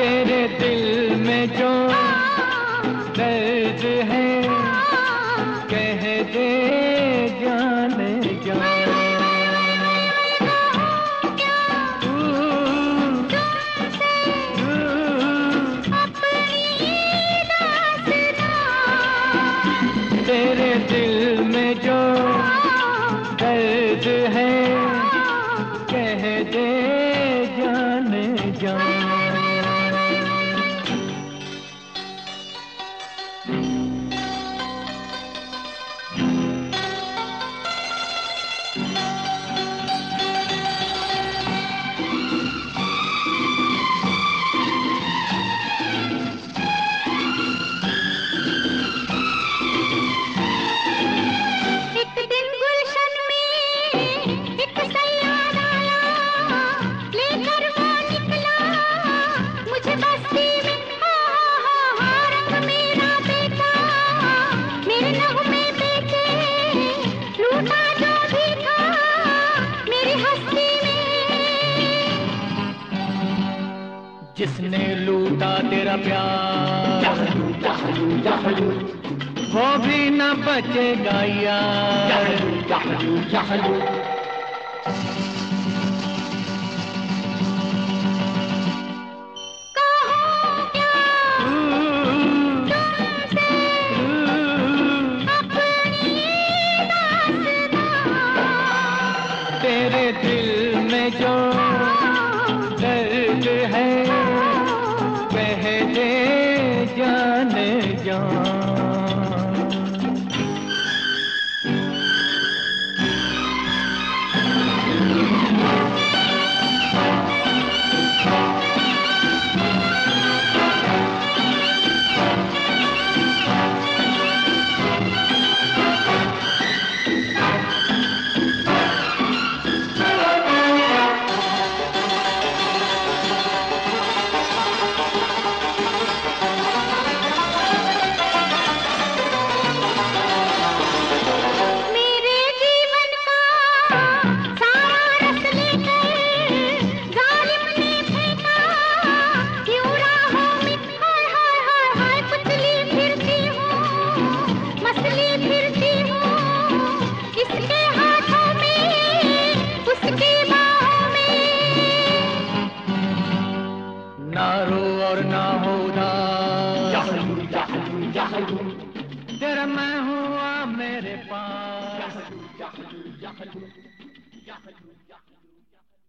तेरे दिल में जो दर्द है कह दे जाने जा। तेरे दिल में जो दर्द है कह दे जाने जा। जिसने लूटा तेरा प्यार वो भी न बचेगा यार। तेरे दिल में जो दर्द है कह दे जाने जा। ना रो और ना हो उदास, तेरा मैं हुआ मेरे पास।